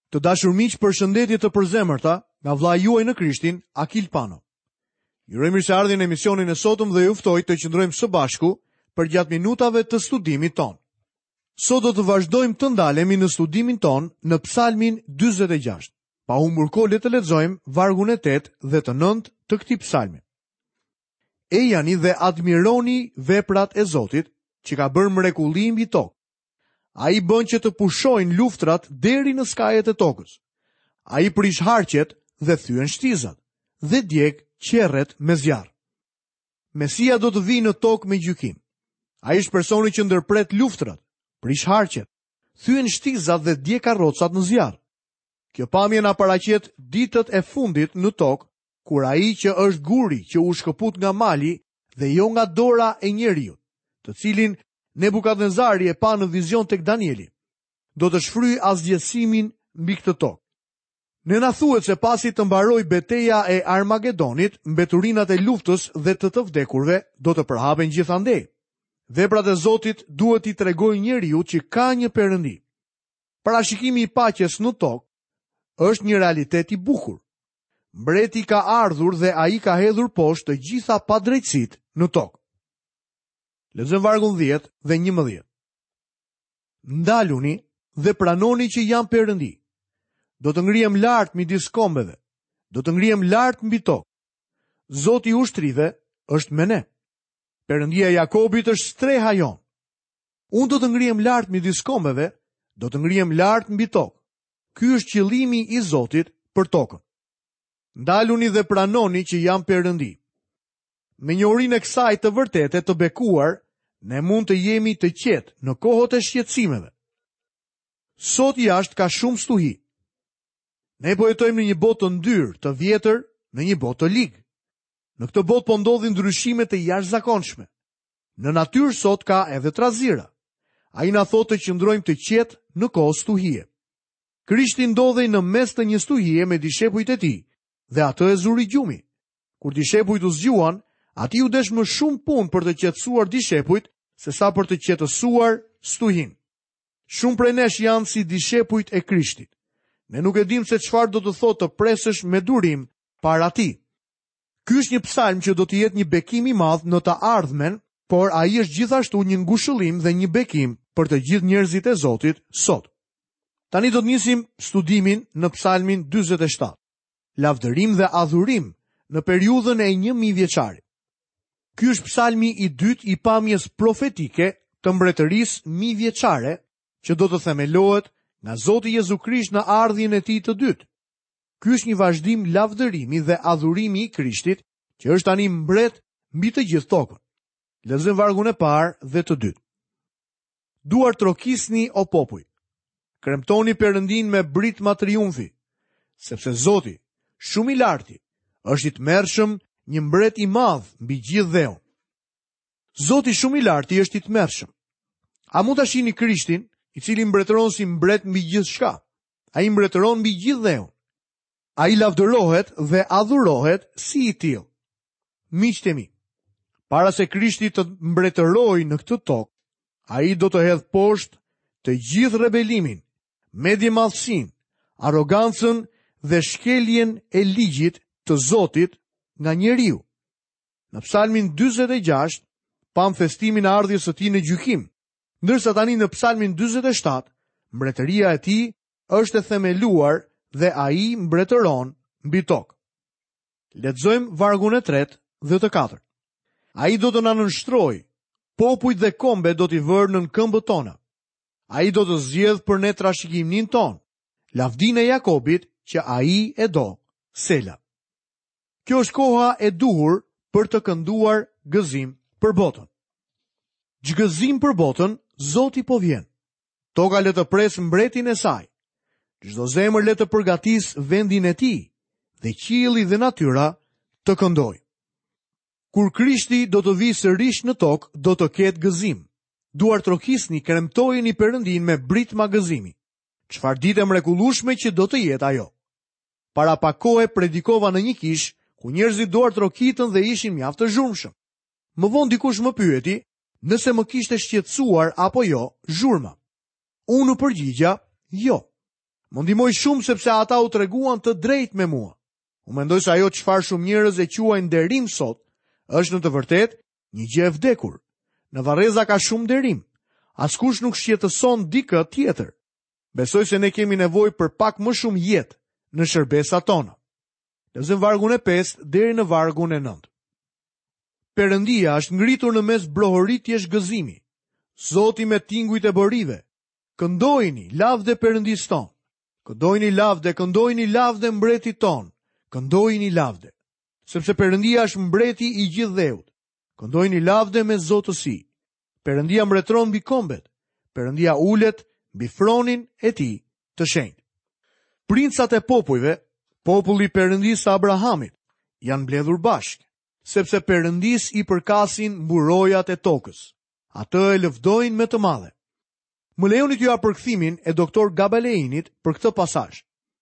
Të dashur miq, përshëndetje të përzemërta nga vllai juaj në Krishtin, Akil Pano. Ju uroj mirëseardhjen në emisionin e sotëm dhe ju ftoj të qëndrojmë së bashku për gjatë minutave të studimit ton. Sot do të vazhdojmë të ndalemi në studimin ton në Psalmin 46. Pa humbur kohë, le të lexojmë vargun e 8 dhe të 9 të këtij psalmi. Ejani dhe admironi veprat e Zotit, që ka bërë mrekulli mbi tokë. Ai bën që të pushojnë luftrat deri në skajet e tokës. Ai prish harqet dhe thyen shtizat, dhe djeg qerret me zjarr. Mesia do të vijë në tokë me gjykim. Ai është personi që ndërpret luftrat, prish harqet, thyen shtizat dhe djeg karrocat në zjarr. Kjo pamje na paraqet ditët e fundit në tokë, kur ai që është guri që u shkëput nga mali dhe jo nga dora e njeriut, të cilin Nebukadnezari e pa në vizion tek Danieli, do të shfryjë asgjësimin mbi këtë tokë. Ne na thuhet se pasi të mbaroj betejë e Armagedonit, mbeturinat e luftës dhe të vdekurve do të përhapen gjithandej. Veprat e Zotit duhet i tregojnë njeriu që ka një Perëndi. Parashikimi i paqes në tokë është një realitet i bukur. Mbreti ka ardhur dhe ai ka hedhur poshtë të gjitha padrejtësitë në tokë. Lexojmë vargun 10 dhe 11. Ndaluni dhe pranoni që jam Perëndi. Do të ngrihem lart midis kombeve, do të ngrihem lart mbi tokë. Zoti i ushtrive është me ne. Perëndia e Jakobit është streha jon. Unë do të ngrihem lart midis kombeve, do të ngrihem lart mbi tokë. Ky është qëllimi i Zotit për tokën. Ndaluni dhe pranoni që jam Perëndi. Me njohurinë e kësaj të vërtete të bekuar, ne mund të jemi të qetë në kohët e shqetësimeve. Sot jashtë ka shumë stuhi. Ne po jetojmë në një botë të ndyrë, të vjetër, në një botë të ligë. Në këtë botë po ndodhin ndryshime të jashtëzakonshme. Në natyrë sot ka edhe trazira. Ai na thotë të qëndrojmë të qetë në kohë stuhie. Krishti ndodhej në mes të një stuhie me dishepujt e tij, dhe atë e zuri gjumi. Kur dishepujt u zgjuan, ati u desh më shumë punë për të qetësuar dishepujt se sa për të qetësuar stuhin. Shumë prej nesh janë si dishepujt e Krishtit. Ne nuk e dim se çfarë do të thotë të presësh me durim para tij. Ky është një psalm që do të jetë një bekim i madh në të ardhmen, por ai është gjithashtu një ngushëllim dhe një bekim për të gjithë njerëzit e Zotit sot. Tani do të nisim studimin në psalmin 47. Lavdërim dhe adhurim në periudhën e 1000 vjeçarit. Ky është psalmi i dytë i pamjes profetike të mbretërisë 1000 vjeçare, që do të themelohet nga Zoti Jezu Krisht në ardhjen e tij të dytë. Ky është një vazhdim lavdërimi dhe adhurimi i Krishtit, që është tani mbret mbi të gjithë tokën. Lexojmë vargun e parë dhe të dytë. Duar trokisni o popull, kremtoni Perëndin me britma triumfi, sepse Zoti, shumë i larti, është i tmerrshëm, një mbret i madh mbi gjithë dheun. Zoti shumë i larti është i tmerrshëm. A mund ta shihni Krishtin, i cili mbretëron si mbret mbi gjithçka? Ai mbretëron mbi gjithë dheun. Ai lavdërohet dhe adhurohet si i tillë. Miqtë mi, para se Krishti të mbretërojë në këtë tokë, ai do të hedh poshtë të gjithë rebelimin, mendjemadhsinë, arrogancën dhe shkeljen e ligjit të Zotit nga njeriu. Në psalmin 46, pam festimin e ardhjes së tij në gjykim, ndërsa tani në psalmin 47, mbretëria e tij është e themeluar dhe ai mbretëron mbi tokë. Lexojmë vargun e 3 dhe të 4. Ai do të na nënshtrojë, popujt dhe kombe do t'i vërë nën këmbët tona. Ai do të zgjedh për ne trashëgiminë tonë, lavdinë e Jakobit që ai e do. Sela. Kjo është koha e duhur për të kënduar gëzim për botën. Ç'gëzim për botën, Zoti po vjen. Toka le të presë mbretin e saj. Çdo zemër le të përgatisë vendin e tij, dhe qielli dhe natyra të këndojë. Kur Krishti do të vijë sërish në tokë, do të ketë gëzim. Duar trokisni, kremtojeni Perëndin me britma gëzimi. Çfarë ditë e mrekullueshme që do të jetë ajo. Para pak kohe predikova në një kishë ku njerëzit duar trokitën dhe ishin mjaft të zhurmshëm. Më vonë dikush më pyeti nëse më kishte shqetësuar apo jo zhurma. Unë u përgjigja jo. Më ndihmoi shumë sepse ata u treguan të drejtë me mua. U mendoj se ajo çfarë shumë njerëz e quajnë nderim sot, është në të vërtetë një gjë e vdekur. Në varreza ka shumë nderim. Askush nuk shqetëson dikë tjetër. Besoj se ne kemi nevojë për pak më shumë jetë në shërbesat tona. Lexojmë vargun e 5 deri në vargun e 9. Perëndia është ngritur në mes brohoritjesh gëzimi. Zoti me tingujt e borive. Këndojini lavde Perëndis ton. Këndojini lavde mbretit ton. Këndojini lavde. Sepse Perëndia është mbreti i gjithë dheut. Këndojini lavde me zotësi. Perëndia mbretëron mbi kombet. Perëndia ulet mbi fronin e tij të shenjtë. Princat e popujve, populli Perëndis të Abrahamit, janë mbledhur bashkë, sepse Perëndis i përkasin mburojat e tokës. Atë e lëvdojnë me të madhe. Më lejoni t'ju përkthimin e doktor Gabaleinit për këtë pasazh.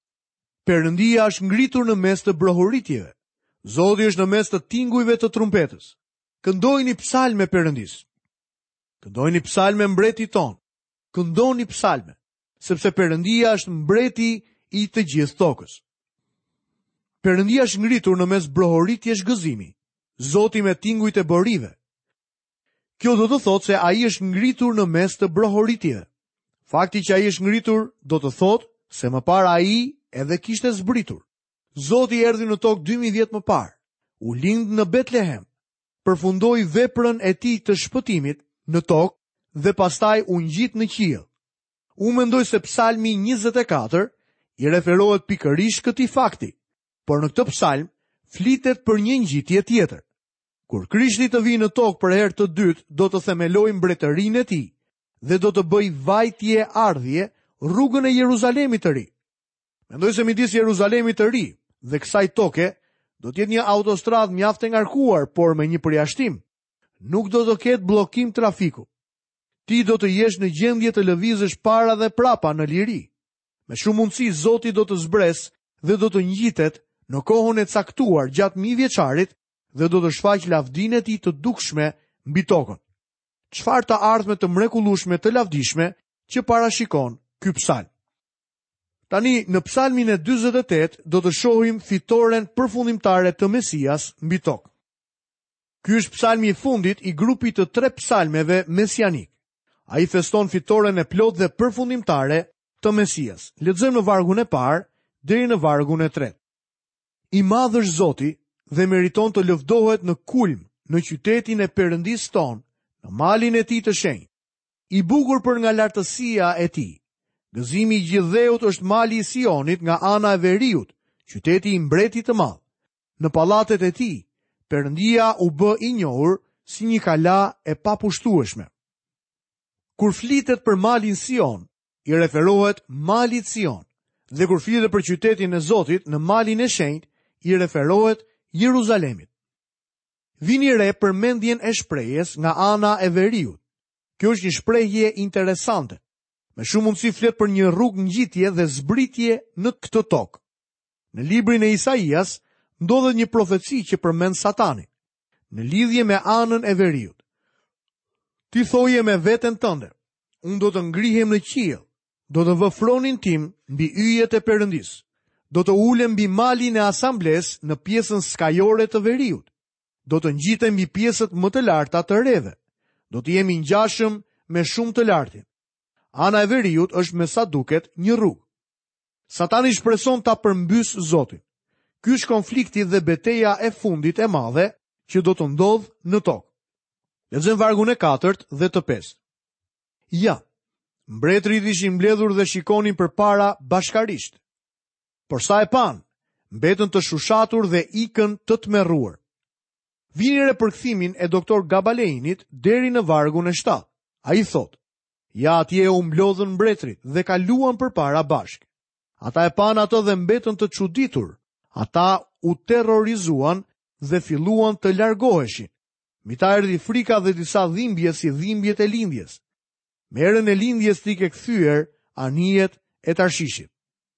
Perëndia është ngritur në mes të brohoritjeve. Zoti është në mes të tingujve të trumpetës. Këndojini psalme Perëndis. Këndojini psalme mbretit ton. Këndoni psalme, sepse Perëndia është mbreti i të gjithë tokës. Perëndia është ngritur në mes brohoritjesh gëzimi. Zoti me tingujt e borive. Kjo do të thotë se ai është ngritur në mes të brohoritjeve. Fakti që ai është ngritur do të thotë se më parë ai edhe kishte zbritur. Zoti erdhi në tokë 2000 vjet më parë. U lind në Betlehem. Përfundoi veprën e tij të shpëtimit në tokë dhe pastaj u ngjit në qiell. Unë mendoj se Psalmi 24 i referohet pikërisht këtij fakti, por në këtë psalm flitet për një ngjitje tjetër. Kur Krishti të vijë në tokë për herë të dytë, do të themelojë mbretërinë e tij dhe do të bëjë vajtje ardhje rrugën e Jeruzalemit të ri. Mendoj se midis Jeruzalemit të ri dhe kësaj toke do të jetë një autostradë mjaft e ngarkuar, por me një përjashtim. Nuk do të ketë bllokim trafiku. Ti do të jesh në gjendje të lëvizësh para dhe prapa në liri. Me shumë mundësi Zoti do të zbres dhe do të ngjitet në kohën e caktuar gjatë 1000 vjeçarit dhe do të shfaq lavdinë e tij të dukshme mbi tokën. Çfarë të ardhme të mrekullueshme të lavdishme që parashikon ky psalm. Tani në psalmin e 48 do të shohim fitoren përfundimtare të Mesias mbi tokë. Ky është psalmi i fundit i grupit të 3 psalmeve mesianik. Ai feston fitoren e plot dhe përfundimtare të Mesias. Lexojmë në vargun e parë deri në vargun e 3. I madh është Zoti dhe meriton të lëvdohet në kulm në qytetin e Perëndis ton, në malin e tij të shenjtë. I bukur për nga lartësia e tij. Gëzimi i gjithë dheut është mali i Sionit nga ana e veriut, qyteti i mbretit të madh. Në pallatet e tij, Perëndia u bë i njohur si një kala e papushtueshme. Kur flitet për malin Sion, i referohet malit Sion, dhe kur flitet për qytetin e Zotit në malin e shenjtë, i referohet Jeruzalemit. Vini re përmendjen e shprehjes nga ana e veriut. Kjo është një shprehje interesante. Me shumë mundësi flet për një rrugë ngjitje dhe zbritje në këtë tokë. Në librin e Isaias ndodhet një profeci që përmend Satanin në lidhje me anën e veriut. Ti thoje me veten tënde, unë do të ngrihem në qiell, do të vë fronin tim mbi yjet e Perëndis, do të ulem mbi malin e asambles në pjesën skajore të veriut, do të ngjitem mbi pjesët më të larta të rreve, do të jemi ngjashëm me shumë të lartin. Ana e veriut është me sa duket një rrugë. Satani shpreson ta përmbys Zotin. Ky është konflikti dhe betejë e fundit e madhe që do të ndodhë në tokë. Lexojmë vargun e 4 dhe të 5. Ja, mbretërit ishin mbledhur dhe shikonin përpara bashkarisht. Por sa e pan, mbetën të shushatur dhe ikën të tmerruar. Vini re përkthimin e doktor Gabaleinit deri në vargun e 7. Ai thotë: ja, atje u mblodhën mbretërit dhe kaluan përpara bashkë. Ata e pan ato dhe mbetën të çuditur. Ata u terrorizuan dhe filluan të largoheshin. Mita erdhi frika dhe disa dhimbje si dhimbjet e lindjes. Me erën e lindjes t'i ke kthyer anijet e Tarshishit.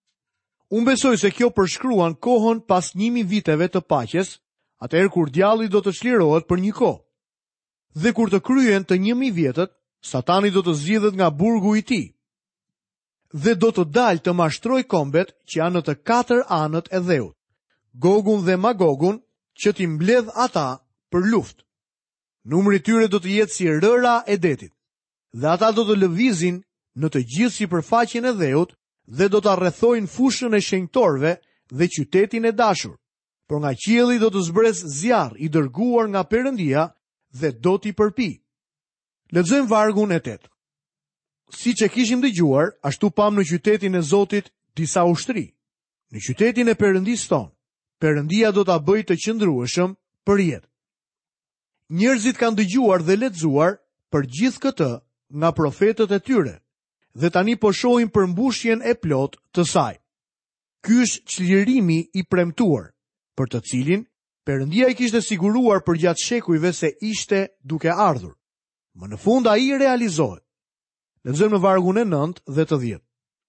Unë besoj se kjo përshkruan kohën pas 1000 viteve të paqes, atëherë kur djalli do të çlirohet për një kohë. Dhe kur të kryen të 1000 vjetët, Satani do të zgjidhet nga burgu i tij. dhe do të dalë të mashtroj kombet që janë në të 4 anët e dheut, Gogun dhe Magogun, që t'i mbledh ata për luftë. Numri tyre do të jetë si rëra e detit, dhe ata do të lëvizin në të gjithë sipërfaqen e dheut dhe do të rrethojnë fushën e shenjtorëve dhe qytetin e dashur. Por nga qielli do të zbres zjarr i dërguar nga Perëndia dhe do t'i përpi. Lexojmë vargun e 8. Siç e kishim dëgjuar, ashtu pam në qytetin e Zotit disa ushtri. Në qytetin e Perëndisë tonë, Perëndia do ta bëjë të qëndrueshëm për jetë. Njerëzit kanë dëgjuar dhe lexuar për gjithë këtë nga profetët e tyre, dhe tani po shohin përmbushjen e plot të saj. Ky është çlirimi i premtuar, për të cilin Perëndia i kishte siguruar përgjatë shekujve se ishte duke ardhur. Më në fund ai realizohet. Lexojmë në vargun e 9 dhe të 10.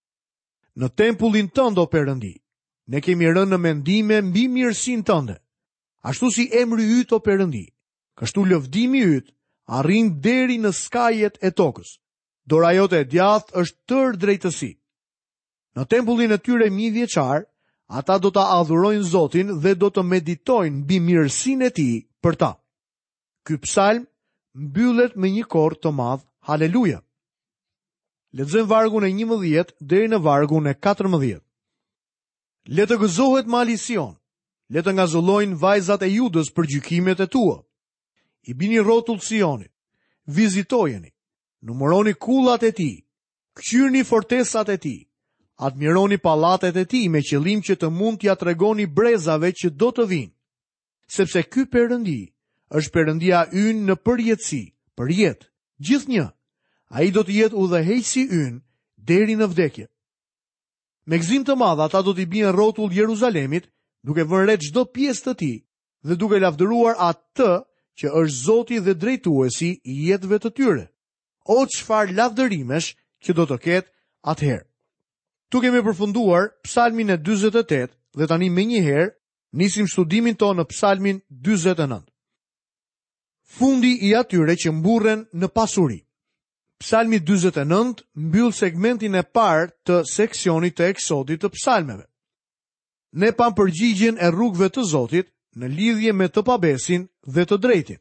Në tempullin tënd, o Perëndi, ne kemi rënë në mendime mbi mirësinë tënde. Ashtu si emri yt, o Perëndi, kështu lëvdimi yt arrin deri në skajet e tokës. Dora jote e djathtë është tër drejtësi. Në tempullin e tyre mijëvjeçar, ata do ta adhurojnë Zotin dhe do të meditojnë mbi mirësinë e tij për ta. Ky psalm mbyllet me një kor të madh, haleluja. Lexojmë vargun e 11 deri në vargun e 14. Le të gëzohet mali Sion, le të ngazullojnë vajzat e Judës për gjykimet e tua. I bini rrotull Sionit, vizitojeni, numëroni kullat e tij, kqyrni fortesat e tij, admironi pallatet e tij me qëllim që të mund t'ia tregoni brezave që do të vinë. Sepse ky Perëndi është Perëndia ynë në përjetësi, për jetë, gjithnjë. Ai do të jetë udhëheqësi ynë deri në vdekje. Me gëzim të madh ata do t'i bien rrotull Jeruzalemit, duke vënë re çdo pjesë të tij dhe duke lavdëruar atë që është Zoti dhe drejtuesi i jetëve të tyre. O çfarë lavdërimesh që do të ketë atëherë. Tu kemi përfunduar psalmin e 48 dhe tani menjëherë nisim studimin tonë në psalmin 49. Fundi i atyre që mburren në pasuri. Psalmi 49 mbyll segmentin e parë të seksionit të eksodit të psalmeve. Ne pam përgjigjen e rrugëve të Zotit në lidhje me të pabesin dhe të drejtin.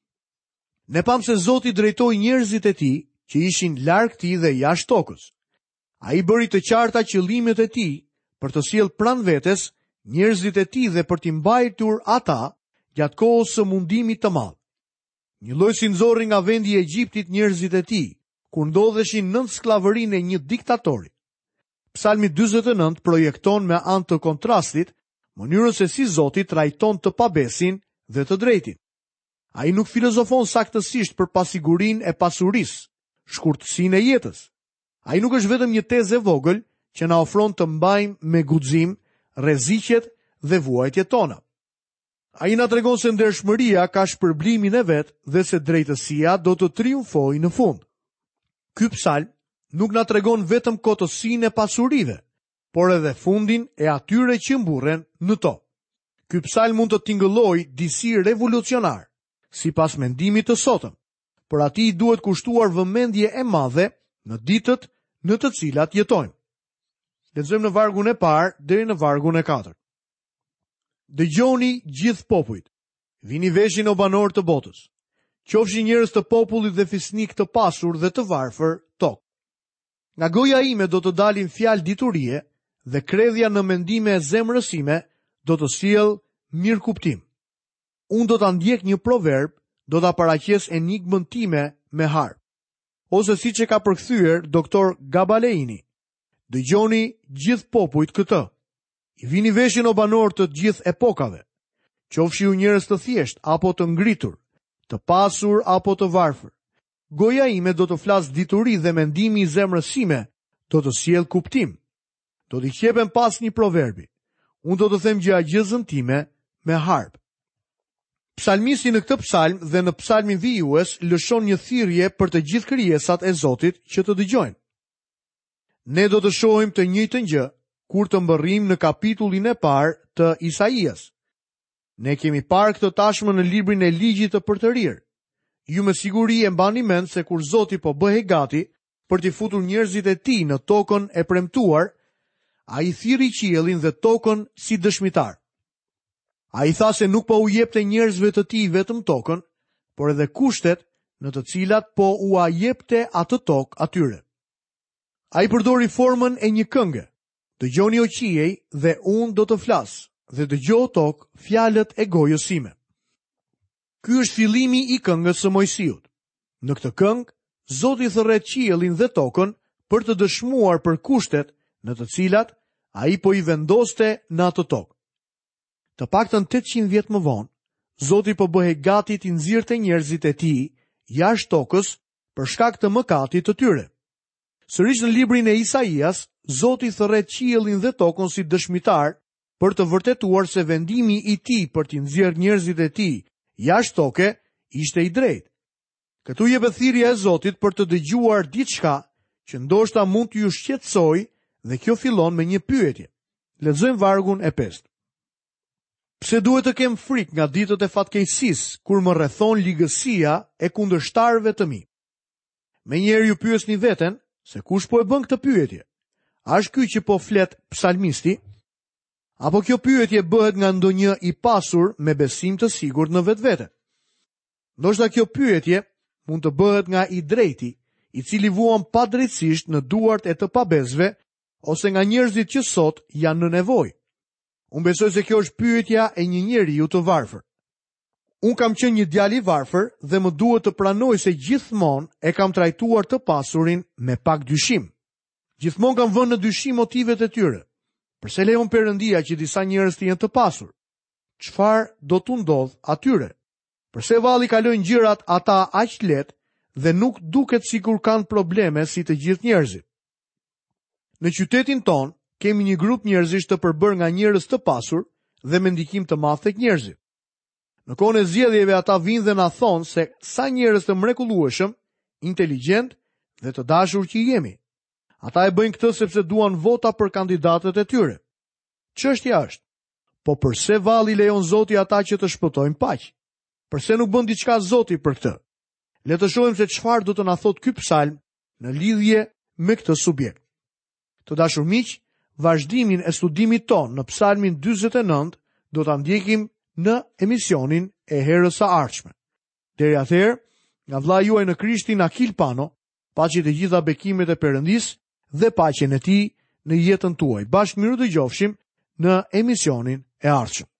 Ne pam se Zoti drejtoi njerëzit e tij që ishin larg tij dhe jashtë tokës. Ai bëri të qarta qëllimet e tij për të sjellë pranë vetes njerëzit e tij dhe për t'i mbajtur ata gjatë kohës së mundimit të madh. Një lloj si nxorri nga vendi i Egjiptit njerëzit e tij, kur ndodheshin nën skllavërinë e një diktatori. Psalmi 49 projekton me anë të kontrastit mënyrën se si Zoti trajton të pabesin dhe të drejtin. Ai nuk filozofon saktësisht për pasigurinë e pasurisë, shkurtësinë e jetës. Ai nuk është vetëm një tezë e vogël që na ofron të mbajmë me guxim rreziqet dhe vuajtjet tona. Ai na tregon se ndershmëria ka shpërblimin e vet dhe se drejtësia do të triumfojë në fund. Ky psalm nuk na tregon vetëm kotësinë e pasurive, por edhe fundin e atyre që mburren në to. Ky psalm mund të tingëllojë disi revolucionar, sipas mendimit të sotëm, por atij duhet kushtuar vëmendje e madhe në ditët në të cilat jetojmë. Lexojmë në vargun e parë deri në vargun e 4. Dëgjoni gjithë popujt, vini veshin o banor të botës, qofshin njerëz të popullit dhe fisnik të pasur dhe të varfër tokë. Nga goja ime do të dalin fjalë diturie dhe kredhja në mendime e zemrës sime do të sjellë mirë kuptim. Unë do ta ndjek një proverb, do ta paraqes enigmën time me harp. Ose siç e ka përkthyer doktor Gabaleini, dëgjoni gjithë popujt këtë. I vini veshin o banor të gjithë epokave, qofshi ju njerëz të thjesht apo të ngritur, të pasur apo të varfër. Goja ime do të flas dituri dhe mendimi i zemrës sime do të sjellë kuptim. Do t'i qepem pas një proverbi. Unë do të them gjagjëzën time me harp. Psalmisti në këtë psalm dhe në psalmin vijues lëshon një thirrje për të gjithë krijesat e Zotit që të dëgjojnë. Ne do të shohim të njëjtën gjë kur të mbërrim në kapitullin e parë të Isaias. Ne kemi parë këtë tashmë në librin e ligjit të përtërir. Ju me siguri e mbani mend se kur Zoti po bëhej gati për t'i futur njerëzit e tij në tokën e premtuar, ai thirri qiellin dhe tokën si dëshmitar. Ai tha se nuk po u jepte njerëzve të tij vetëm tokën, por edhe kushtet në të cilat po u jepte atë tokë atyre. Ai përdori formën e një këngë. Dëgjoni o qiej dhe unë do të flas, dhe dëgjoj tokë fjalët e gojës sime. Ky është fillimi i këngës së Mojsiut. Në këtë këngë, Zoti thërret qiellin dhe tokën për të dëshmuar për kushtet në të cilat ai po i vendoste në atë tokë. Të paktën 800 vjet më vonë, Zoti po bëhej gati t'i nxirrte njerëzit e tij jashtë tokës për shkak të mëkatit të tyre. Sërish në librin e Isaias, Zoti thërret qiellin dhe tokën si dëshmitar për të vërtetuar se vendimi i tij për t'i nxjerrë njerëzit e tij jashtë toke ishte i drejtë. Këtu jepet thirrja e Zotit për të dëgjuar diçka që ndoshta mund t'ju shqetësojë, dhe kjo fillon me një pyetje. Lexojmë vargun e 5. Pse duhet të kem frikë nga ditët e fatkeqësisë, kur më rrethon ligësia e kundërshtarëve të mi? Menjëherë ju pyesni veten se kush po e bën këtë pyetje? A është ky që po flet psalmisti? Apo kjo pyetje bëhet nga ndonjë i pasur me besim të sigurt në vetvete? Ndoshta kjo pyetje mund të bëhet nga i drejti, i cili vuan padrejtësisht në duart e të pabezëve, ose nga njerëzit që sot janë në nevojë. Unë besoj se kjo është pyetja e një njeriu të varfër. Unë kam qenë një djalë i varfër dhe më duhet të pranoj se gjithmonë e kam trajtuar të pasurin me pak dyshim. Gjithmonë kam vënë në dyshim motivet e tyre. Përse lejon Perëndia që disa njerëz të jenë të pasur? Çfarë do t'u ndodh atyre? Përse valli kalojnë gjërat ata aq lehtë dhe nuk duket sikur kanë probleme si të gjithë njerëzit? Në qytetin ton kemi një grup njerëzish të përbërë nga njerëz të pasur dhe me ndikim të madh tek njerëzit. Në kohën e zgjedhjeve ata vinë dhe na thonë se sa njerëz të mrekullueshëm, inteligjent dhe të dashur që jemi. Ata e bëjnë këtë sepse duan vota për kandidatët e tyre. Çështja është, po përse valli lejon Zoti ata që të shpëtojnë paq? Përse nuk bën diçka Zoti për këtë? Le të shohim se çfarë do të na thotë ky psalm në lidhje me këtë subjekt. Të dashur miq, vazhdimin e studimit ton në psalmin 49 do ta ndjekim në emisionin e herës së ardhshme. Deri atëherë, nga vllai juaj në Krishtin Akil Pano, paçi të gjitha bekimet e Perëndis dhe paqen e tij në jetën tuaj. Bashkë miru dëgjofshim në emisionin e ardhshëm.